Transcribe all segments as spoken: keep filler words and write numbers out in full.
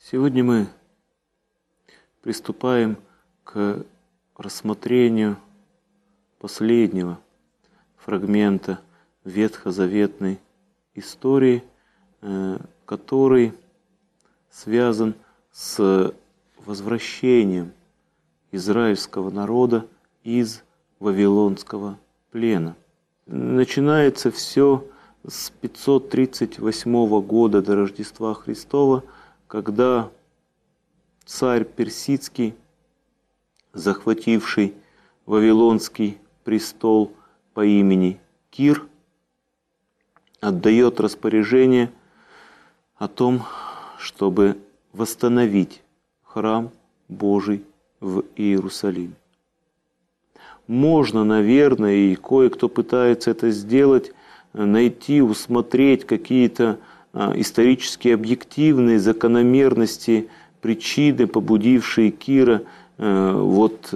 Сегодня мы приступаем к рассмотрению последнего фрагмента ветхозаветной истории, который связан с возвращением израильского народа из вавилонского плена. Начинается все с пятьсот тридцать восьмого года до Рождества Христова, когда царь персидский, захвативший вавилонский престол по имени Кир, отдает распоряжение о том, чтобы восстановить храм Божий в Иерусалиме. Можно, наверное, и кое-кто пытается это сделать, найти, усмотреть какие-то исторически объективные закономерности, причины, побудившие Кира вот,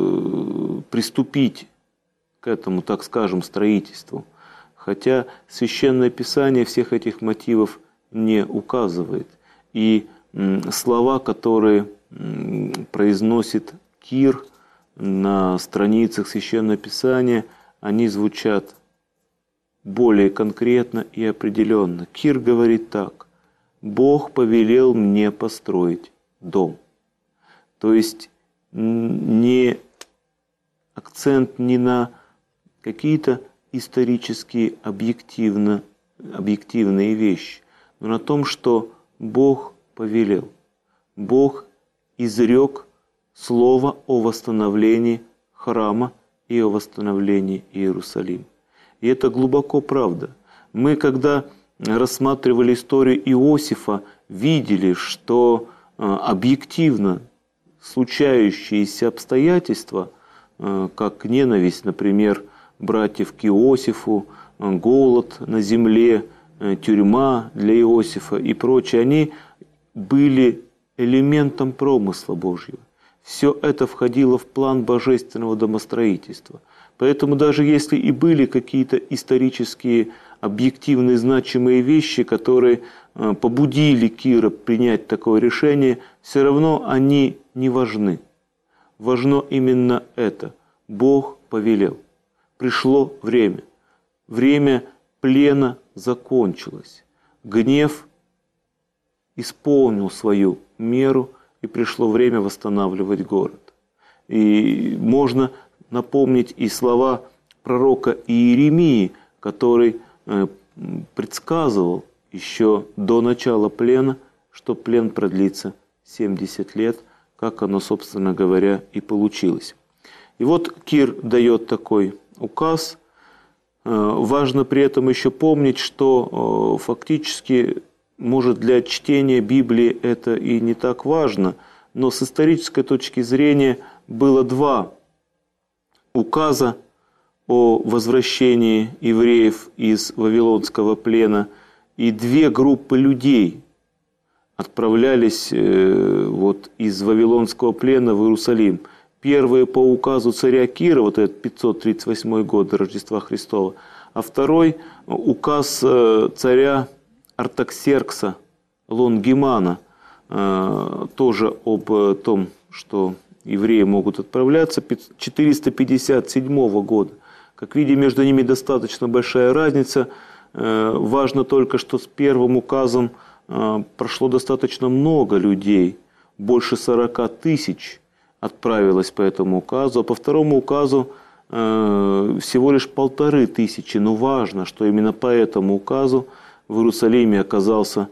приступить к этому, так скажем, строительству. Хотя Священное Писание всех этих мотивов не указывает. И слова, которые произносит Кир на страницах Священного Писания, они звучат более конкретно и определенно. Кир говорит так: «Бог повелел мне построить дом». То есть не акцент не на какие-то исторические объективно, объективные вещи, но на том, что Бог повелел. Бог изрек слово о восстановлении храма и о восстановлении Иерусалима. И это глубоко правда. Мы, когда рассматривали историю Иосифа, видели, что объективно случающиеся обстоятельства, как ненависть, например, братьев к Иосифу, голод на земле, тюрьма для Иосифа и прочее, они были элементом промысла Божьего. Все это входило в план божественного домостроительства. Поэтому даже если и были какие-то исторические, объективные, значимые вещи, которые побудили Кира принять такое решение, все равно они не важны. Важно именно это. Бог повелел. Пришло время. Время плена закончилось. Гнев исполнил свою меру, и пришло время восстанавливать город. И можно напомнить и слова пророка Иеремии, который предсказывал еще до начала плена, что плен продлится семьдесят лет, как оно, собственно говоря, и получилось. И вот Кир дает такой указ. Важно при этом еще помнить, что фактически, может, для чтения Библии это и не так важно, но с исторической точки зрения было два указа о возвращении евреев из вавилонского плена, и две группы людей отправлялись вот, из вавилонского плена в Иерусалим. Первый по указу царя Кира, вот этот пятьсот тридцать восьмой год до Рождества Христова, а второй указ царя Артаксеркса Лонгимана, тоже об том, что евреи могут отправляться, четыреста пятьдесят седьмого года. Как видим, между ними достаточно большая разница. Важно только, что с первым указом прошло достаточно много людей, больше сорока тысяч отправилось по этому указу, а по второму указу всего лишь полторы тысячи. Но важно, что именно по этому указу в Иерусалиме оказался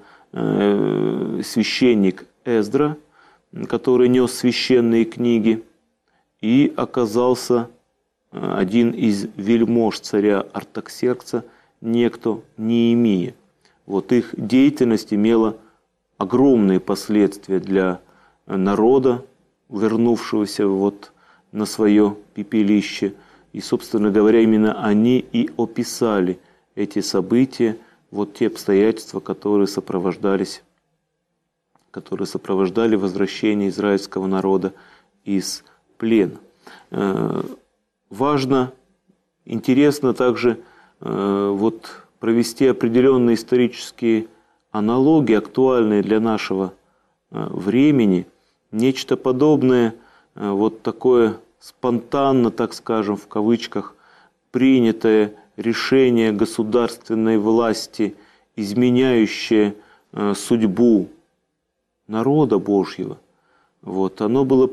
священник Эздра, который нес священные книги, и оказался один из вельмож царя Артаксеркса, некто Неемия. Вот их деятельность имела огромные последствия для народа, вернувшегося вот на свое пепелище. И, собственно говоря, именно они и описали эти события, вот те обстоятельства, которые сопровождались, которые сопровождали возвращение израильского народа из плена. Важно, интересно также вот провести определенные исторические аналогии, актуальные для нашего времени, нечто подобное, вот такое спонтанно, так скажем, в кавычках, принятое решение государственной власти, изменяющее судьбу народа Божьего, вот, оно было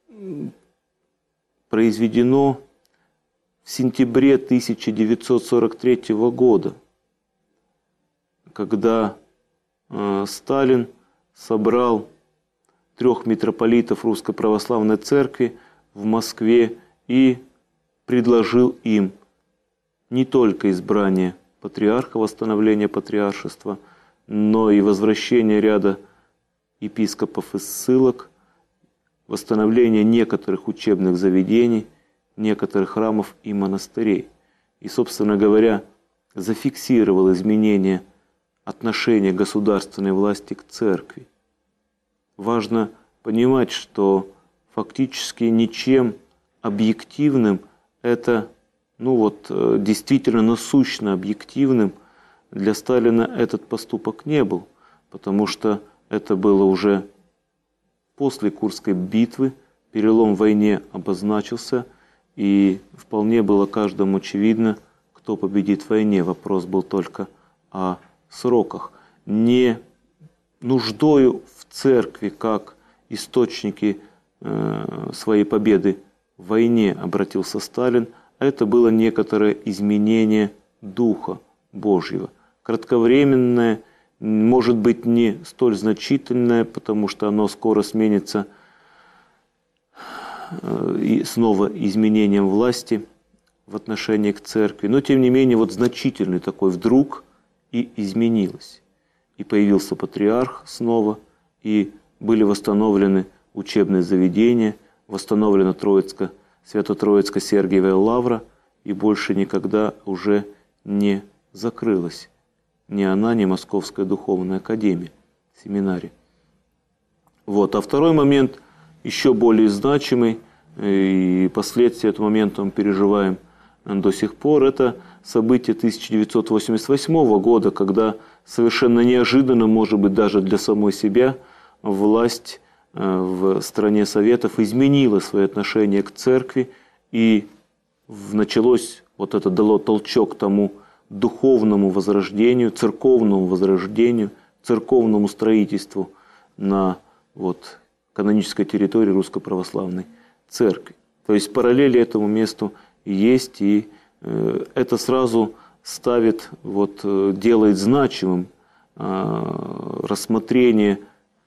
произведено в сентябре тысяча девятьсот сорок третьего года, когда э, Сталин собрал трех митрополитов Русской Православной Церкви в Москве и предложил им не только избрание патриарха, восстановление патриаршества, но и возвращение ряда епископов из ссылок, восстановление некоторых учебных заведений, некоторых храмов и монастырей. И, собственно говоря, зафиксировал изменение отношения государственной власти к церкви. Важно понимать, что фактически ничем объективным это, ну вот, действительно насущно объективным для Сталина этот поступок не был, потому что это было уже после Курской битвы, перелом в войне обозначился, и вполне было каждому очевидно, кто победит в войне. Вопрос был только о сроках. Не нуждою в церкви, как источники э, своей победы в войне обратился Сталин, а это было некоторое изменение Духа Божьего. Кратковременное, может быть, не столь значительное, потому что оно скоро сменится и снова изменением власти в отношении к церкви. Но, тем не менее, вот значительный такой вдруг и изменилось. И появился патриарх снова, и были восстановлены учебные заведения, восстановлена Троицко, Свято-Троицко-Сергиевая лавра, и больше никогда уже не закрылась ни она, ни Московская духовная академия, семинария. Вот. А второй момент, еще более значимый, и последствия этого момента мы переживаем до сих пор, это событие тысяча девятьсот восемьдесят восьмого года, когда совершенно неожиданно, может быть, даже для самой себя, власть в стране Советов изменила свое отношение к церкви, и началось, вот это дало толчок тому духовному возрождению, церковному возрождению, церковному строительству на вот, канонической территории Русской Православной Церкви. То есть параллели этому месту есть, и э, это сразу ставит, вот, делает значимым э, рассмотрение,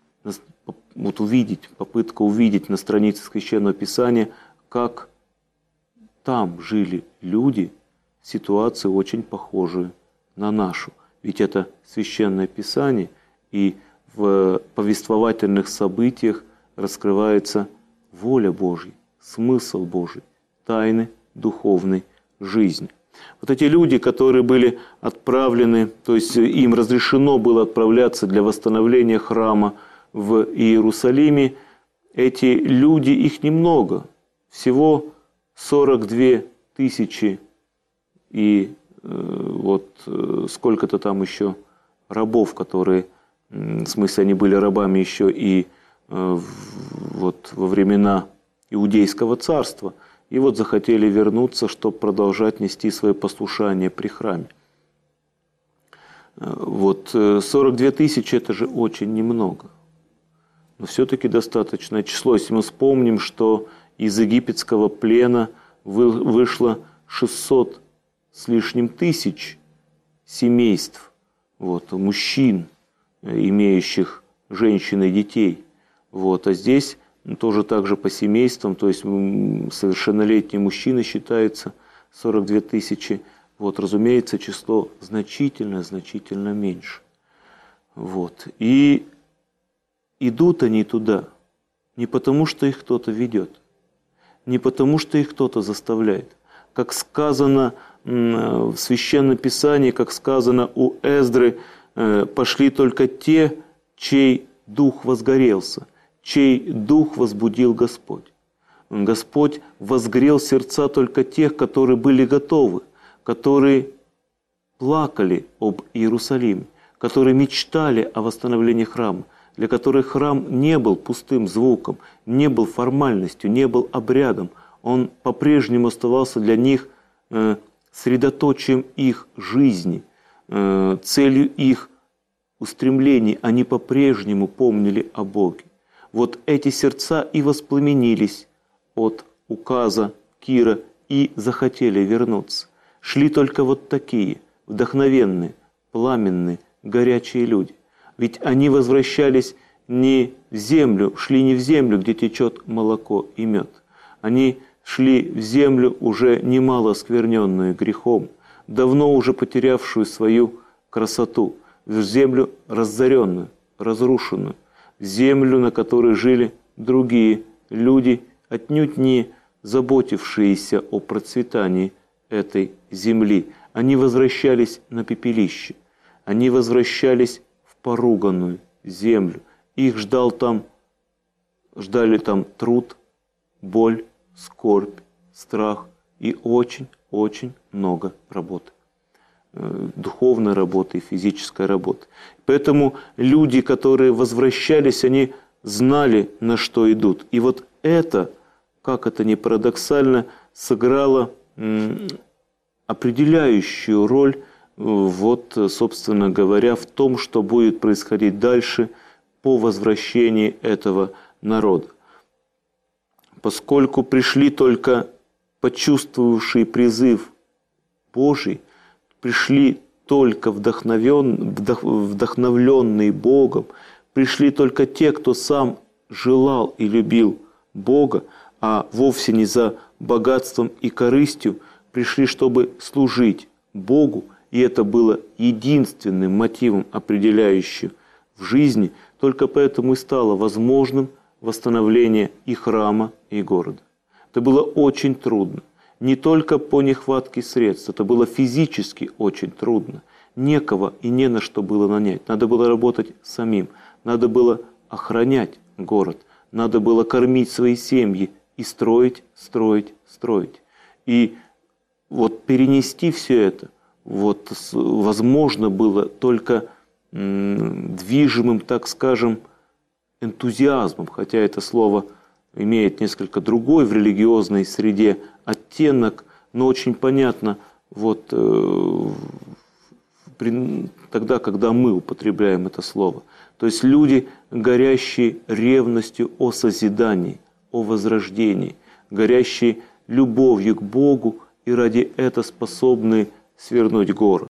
вот увидеть, попытка увидеть на странице Священного Писания, как там жили люди, ситуацию очень похожую на нашу. Ведь это Священное Писание, и в повествовательных событиях раскрывается воля Божья, смысл Божий, тайны духовной жизни. Вот эти люди, которые были отправлены, то есть им разрешено было отправляться для восстановления храма в Иерусалиме, эти люди, их немного, всего сорок две тысячи, и э, вот э, сколько-то там еще рабов, которые, э, в смысле, они были рабами еще и э, вот, во времена Иудейского царства, и вот захотели вернуться, чтобы продолжать нести свое послушание при храме. Вот сорок две тысячи – это же очень немного, но все-таки достаточное число. Если мы вспомним, что из египетского плена вышло шестьсот с лишним тысяч семейств, вот, мужчин, имеющих женщин и детей. Вот, а здесь тоже так же по семействам, то есть совершеннолетние мужчины считаются сорок две тысячи. Вот, разумеется, число значительно, значительно меньше. Вот. И идут они туда не потому, что их кто-то ведет, не потому, что их кто-то заставляет. Как сказано в Священном Писании, как сказано у Эздры, пошли только те, чей дух возгорелся, чей дух возбудил Господь. Господь возгрел сердца только тех, которые были готовы, которые плакали об Иерусалиме, которые мечтали о восстановлении храма. для которых храм не был пустым звуком, не был формальностью, не был обрядом. Он по-прежнему оставался для них э, средоточием их жизни, э, целью их устремлений. Они по-прежнему помнили о Боге. Вот эти сердца и воспламенились от указа Кира и захотели вернуться. Шли только вот такие, вдохновенные, пламенные, горячие люди. Ведь они возвращались не в землю, шли не в землю, где течет молоко и мед. Они шли в землю, уже немало оскверненную грехом, давно уже потерявшую свою красоту, в землю разоренную, разрушенную, в землю, на которой жили другие люди, отнюдь не заботившиеся о процветании этой земли. Они возвращались на пепелище, они возвращались в поруганную землю. Их ждал там, ждали там труд, боль, скорбь, страх и очень-очень много работы. Духовной работы и физической работы. Поэтому люди, которые возвращались, они знали, на что идут. И вот это, как это ни парадоксально, сыграло определяющую роль, вот, собственно говоря, в том, что будет происходить дальше по возвращении этого народа. Поскольку пришли только почувствовавшие призыв Божий, пришли только вдохновен, вдохновленные Богом, пришли только те, кто сам желал и любил Бога, а вовсе не за богатством и корыстью, пришли, чтобы служить Богу, и это было единственным мотивом, определяющим в жизни, только поэтому и стало возможным восстановление и храма, и города. Это было очень трудно. Не только по нехватке средств, это было физически очень трудно. Некого и не на что было нанять. Надо было работать самим, надо было охранять город, надо было кормить свои семьи и строить, строить, строить. И вот перенести все это вот, возможно было только м, движимым, так скажем, энтузиазмом, хотя это слово имеет несколько другой в религиозной среде оттенок, но очень понятно вот, э, при, тогда, когда мы употребляем это слово. То есть люди, горящие ревностью о созидании, о возрождении, горящие любовью к Богу и ради этого способны свернуть горы.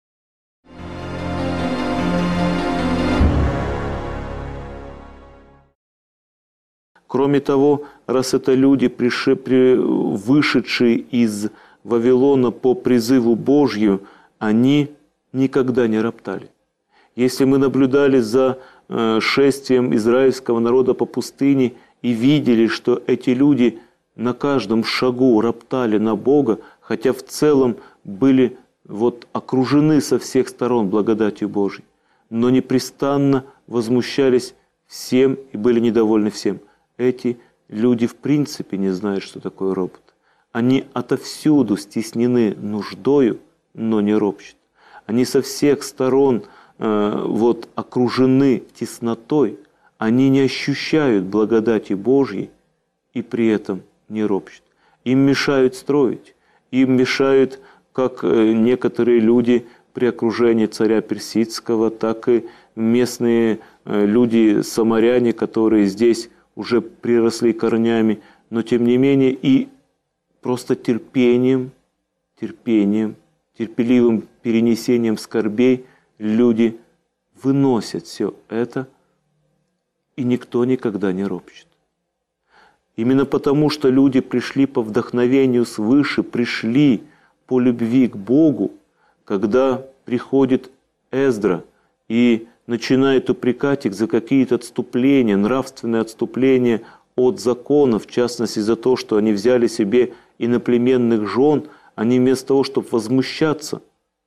Кроме того, раз это люди, приши, при, вышедшие из Вавилона по призыву Божью, они никогда не роптали. Если мы наблюдали за э, шествием израильского народа по пустыне и видели, что эти люди на каждом шагу роптали на Бога, хотя в целом были вот, окружены со всех сторон благодатью Божьей, но непрестанно возмущались всем и были недовольны всем. Эти люди в принципе не знают, что такое ропот. Они отовсюду стеснены нуждою, но не ропщут. Они со всех сторон э, вот, окружены теснотой, они не ощущают благодати Божьей и при этом не ропщут. Им мешают строить, им мешают, как некоторые люди при окружении царя Персидского, так и местные люди, самаряне, которые здесь уже приросли корнями, но тем не менее и просто терпением, терпением, терпеливым перенесением скорбей люди выносят все это, и никто никогда не ропщет. Именно потому, что люди пришли по вдохновению свыше, пришли по любви к Богу, когда приходит Эздра и начинает упрекать их за какие-то отступления, нравственные отступления от законов, в частности за то, что они взяли себе иноплеменных жен, они вместо того, чтобы возмущаться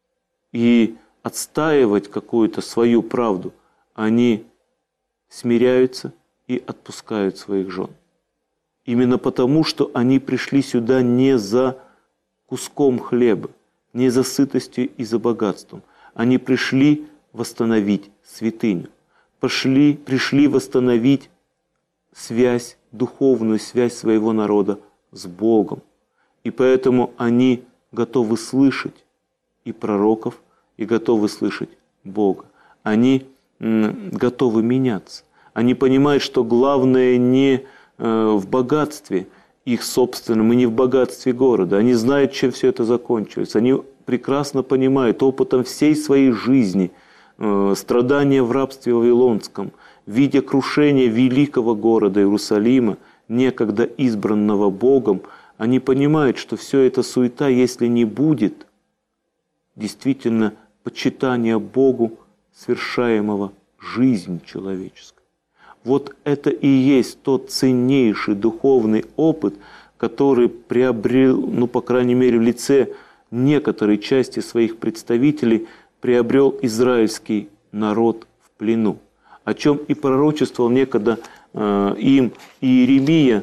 и отстаивать какую-то свою правду, они смиряются и отпускают своих жен. Именно потому, что они пришли сюда не за куском хлеба, не за сытостью и за богатством. Они пришли восстановить святыню. пошли, пришли восстановить связь, духовную связь своего народа с Богом. И поэтому они готовы слышать и пророков, и готовы слышать Бога. Они м, готовы меняться. Они понимают, что главное не э, в богатстве их собственном и не в богатстве города. Они знают, чем все это закончилось. Они прекрасно понимают опытом всей своей жизни э, страдания в рабстве вавилонском, видя крушение великого города Иерусалима, некогда избранного Богом. Они понимают, что все это суета, если не будет действительно почитания Богу, совершаемого жизнью человеческой. Вот это и есть тот ценнейший духовный опыт, который приобрел, ну, по крайней мере, в лице некоторой части своих представителей, приобрел израильский народ в плену, о чем и пророчествовал некогда э, им Иеремия,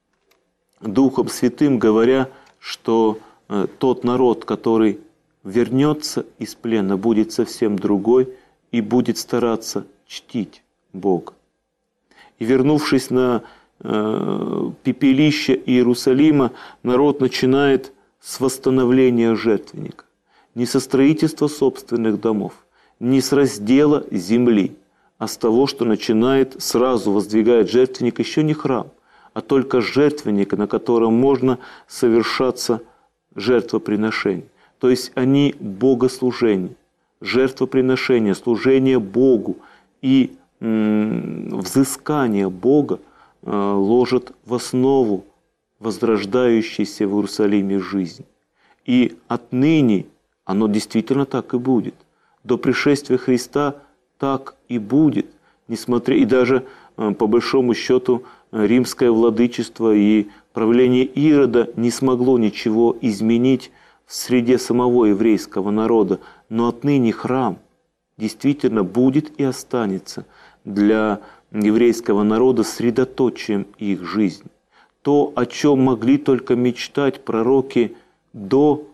Духом Святым, говоря, что э, тот народ, который вернется из плена, будет совсем другой и будет стараться чтить Бога. И вернувшись на э, пепелище Иерусалима, народ начинает с восстановления жертвенника. Не со строительства собственных домов, не с раздела земли, а с того, что начинает, сразу воздвигает жертвенник, еще не храм, а только жертвенник, на котором можно совершаться жертвоприношение. То есть они богослужение, жертвоприношение, служение Богу и м, взыскание Бога э, ложат в основу возрождающейся в Иерусалиме жизни. И отныне оно действительно так и будет. До пришествия Христа так и будет. Несмотря, и даже э, по большому счету римское владычество и правление Ирода не смогло ничего изменить в среде самого еврейского народа, но отныне храм действительно будет и останется для еврейского народа средоточием их жизни. То, о чем могли только мечтать пророки до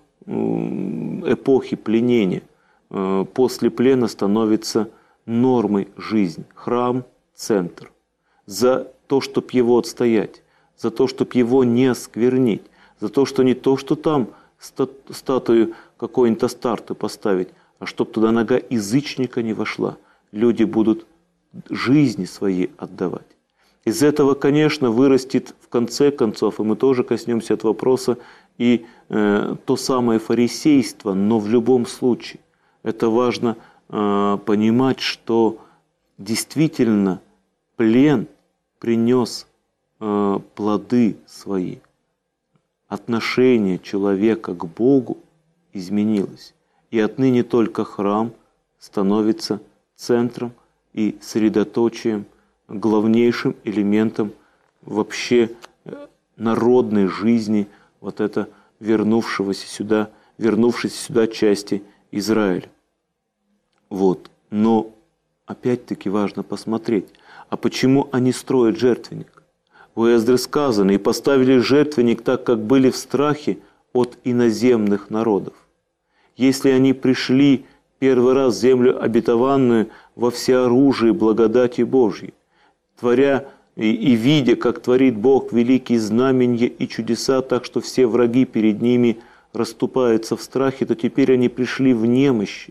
эпохи пленения, после плена становится нормой жизни. Храм – центр. За то, чтобы его отстоять, за то, чтобы его не осквернить, за то, что не то, что там статую какой-нибудь Астарты поставить, а чтобы туда нога язычника не вошла. Люди будут жизни свои отдавать. Из этого, конечно, вырастет в конце концов, и мы тоже коснемся этого вопроса, и э, то самое фарисейство, но в любом случае это важно э, понимать, что действительно плен принес э, плоды свои. Отношение человека к Богу изменилось. И отныне только храм становится центром и средоточием, главнейшим элементом вообще народной жизни вот это вернувшегося сюда, вернувшейся сюда части Израиля. Вот. Но опять-таки важно посмотреть, а почему они строят жертвенник? У Эздры сказано, и поставили жертвенник так, как были в страхе от иноземных народов. Если они пришли первый раз в землю обетованную во всеоружии благодати Божьей, творя и, и видя, как творит Бог великие знамения и чудеса, так что все враги перед ними расступаются в страхе, то теперь они пришли в немощи.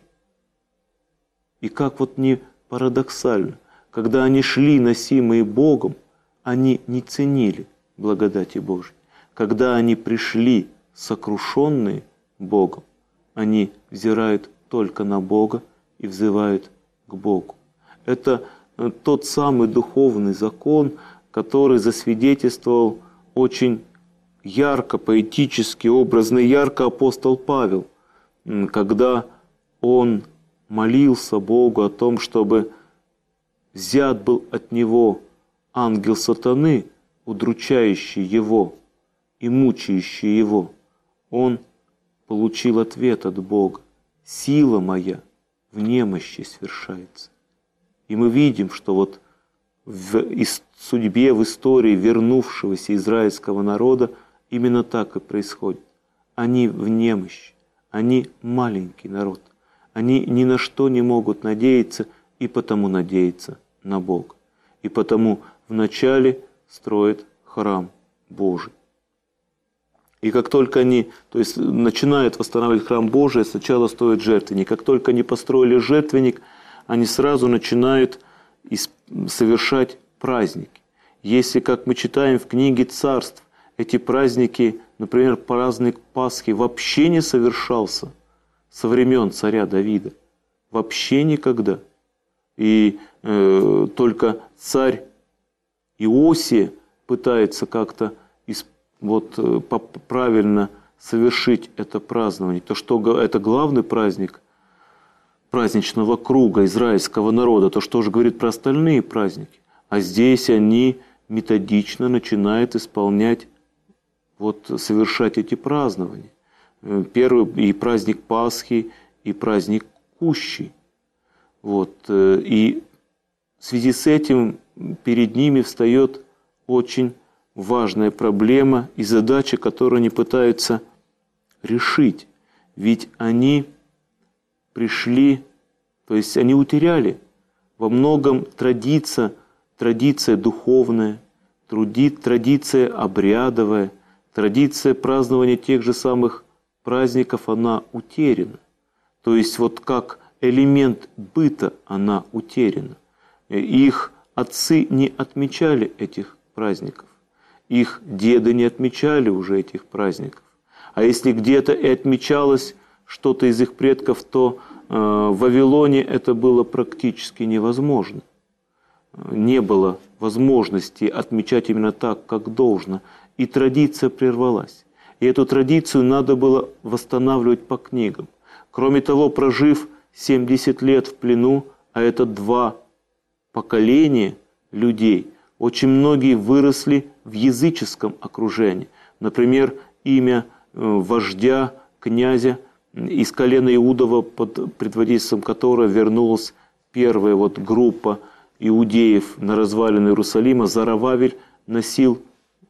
И как вот не парадоксально, когда они шли, носимые Богом, они не ценили благодати Божьей. Когда они пришли сокрушенные Богом, они взирают только на Бога и взывают к Богу. Это тот самый духовный закон, который засвидетельствовал очень ярко, поэтически, образно и ярко апостол Павел, когда он молился Богу о том, чтобы взят был от него ангел сатаны, удручающий его и мучающий его. Он получил ответ от Бога: «Сила моя в немощи свершается». И мы видим, что вот в судьбе, в истории вернувшегося израильского народа именно так и происходит. Они в немощи, они маленький народ, они ни на что не могут надеяться и потому надеются на Бога. И потому вначале строят храм Божий. И как только они, то есть начинают восстанавливать храм Божий, сначала строят жертвенник. Как только они построили жертвенник, они сразу начинают совершать праздники. Если, как мы читаем в книге Царств, эти праздники, например, праздник Пасхи вообще не совершался со времен царя Давида. Вообще никогда. И э, только царь Иосия пытается как-то вот, э, правильно совершить это празднование. То, что это главный праздник праздничного круга израильского народа, то что же говорит про остальные праздники? А здесь они методично начинают исполнять, вот, совершать эти празднования. Первый и праздник Пасхи, и праздник Кущи. Вот. И в связи с этим перед ними встает очень важная проблема и задача, которую они пытаются решить. Ведь они пришли, то есть они утеряли во многом традиция, традиция духовная, традиция обрядовая, традиция празднования тех же самых праздников, она утеряна. То есть вот как элемент быта она утеряна. Их отцы не отмечали этих праздников. Их деды не отмечали уже этих праздников. А если где-то и отмечалось что-то из их предков, то э, в Вавилоне это было практически невозможно. Не было возможности отмечать именно так, как должно. И традиция прервалась. И эту традицию надо было восстанавливать по книгам. Кроме того, прожив семьдесят лет в плену, а это два поколения людей, очень многие выросли в языческом окружении. Например, имя вождя, князя из колена Иудова, под предводительством которого вернулась первая вот группа иудеев на развалины Иерусалима, Зарававель, носил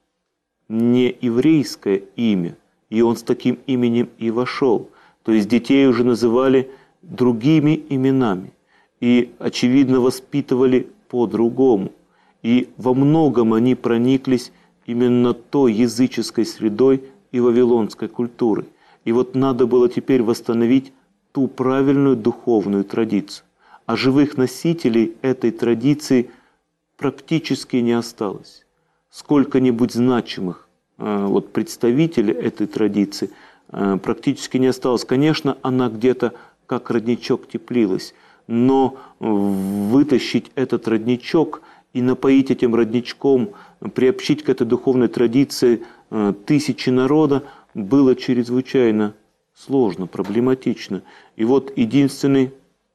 не еврейское имя, и он с таким именем и вошел. То есть детей уже называли другими именами и, очевидно, воспитывали по-другому. И во многом они прониклись именно той языческой средой и вавилонской культурой. И вот надо было теперь восстановить ту правильную духовную традицию. А живых носителей этой традиции практически не осталось. Сколько-нибудь значимых вот, представителей этой традиции практически не осталось. Конечно, она где-то как родничок теплилась, но вытащить этот родничок и напоить этим родничком, приобщить к этой духовной традиции тысячи народа было чрезвычайно сложно, проблематично. И вот единственный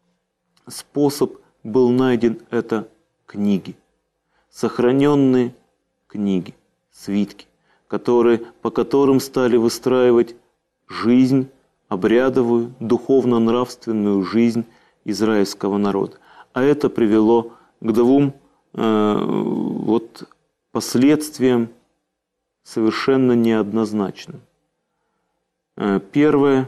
способ был найден – это книги, сохраненные книги, свитки, которые, по которым стали выстраивать жизнь, обрядовую, духовно-нравственную жизнь израильского народа. А это привело к двум э, вот, последствиям совершенно неоднозначным. Э, первое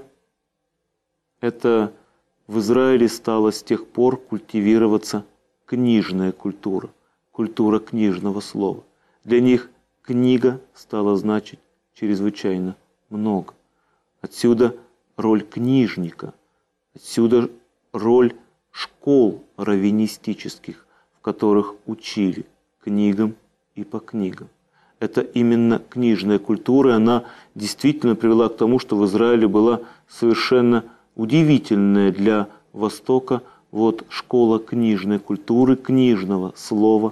– это в Израиле стала с тех пор культивироваться книжная культура, культура книжного слова. Для них книга стала значить чрезвычайно много. Отсюда роль книжника, отсюда роль школ раввинистических, в которых учили книгам и по книгам. Это именно книжная культура, она действительно привела к тому, что в Израиле была совершенно удивительная для Востока вот, школа книжной культуры, книжного слова,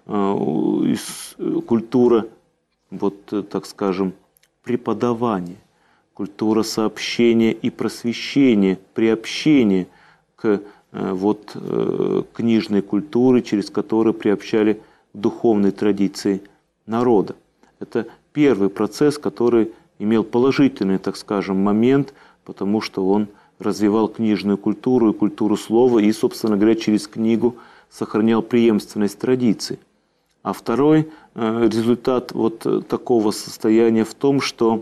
культура, вот, так скажем, преподавания, культура сообщения и просвещения, приобщения к вот, книжной культуре, через которую приобщали к духовной традиции народа. Это первый процесс, который имел положительный, так скажем, момент, потому что он развивал книжную культуру и культуру слова и, собственно говоря, через книгу сохранял преемственность традиций. А второй результат вот такого состояния в том, что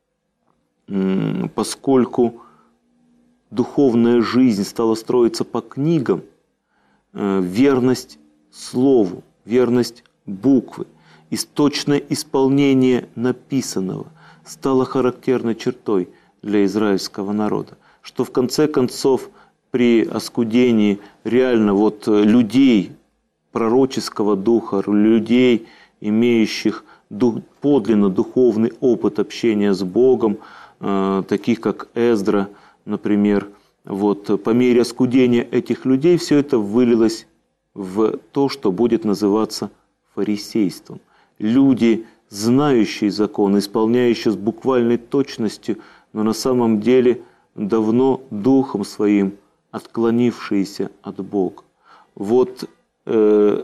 поскольку духовная жизнь стала строиться по книгам, верность слову, верность буквы, точное исполнение написанного стало характерной чертой для израильского народа, что в конце концов при оскудении реально вот людей пророческого духа, людей, имеющих дух, подлинно духовный опыт общения с Богом, э, таких как Эздра, например, вот, по мере оскудения этих людей все это вылилось в то, что будет называться фарисейством. Люди, знающие закон, исполняющие с буквальной точностью, но на самом деле давно духом своим отклонившиеся от Бога. Вот э,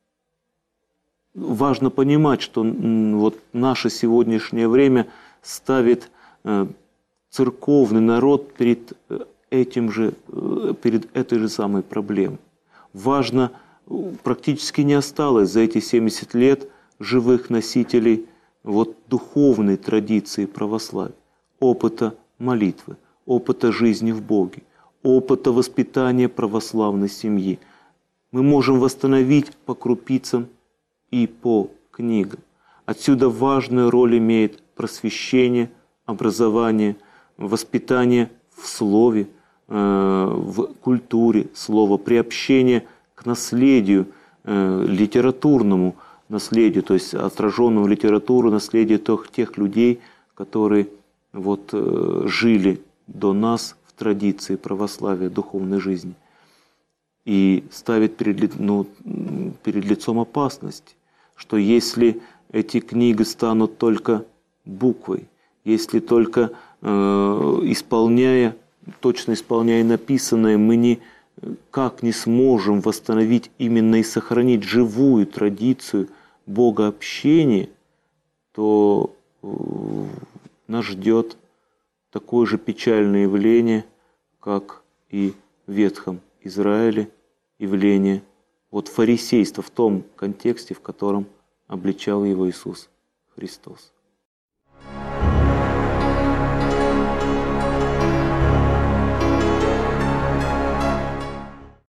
важно понимать, что вот наше сегодняшнее время ставит э, церковный народ перед этим же, э, перед этой же самой проблемой. Важно, практически не осталось за эти семьдесят лет живых носителей вот духовной традиции православия, опыта молитвы, опыта жизни в Боге, опыта воспитания православной семьи. Мы можем восстановить по крупицам и по книгам. Отсюда важную роль имеет просвещение, образование, воспитание в слове, в культуре слова, приобщение к наследию, литературному наследию, то есть отраженному в литературу наследию тех людей, которые вот жили до нас в традиции православия, духовной жизни. И ставит перед, ну, перед лицом опасности, что если эти книги станут только буквой, если только э, исполняя, точно исполняя написанное, мы никак не сможем восстановить именно и сохранить живую традицию богообщения, то э, нас ждет такое же печальное явление, как и в Ветхом Израиле, явление вот фарисейства в том контексте, в котором обличал его Иисус Христос.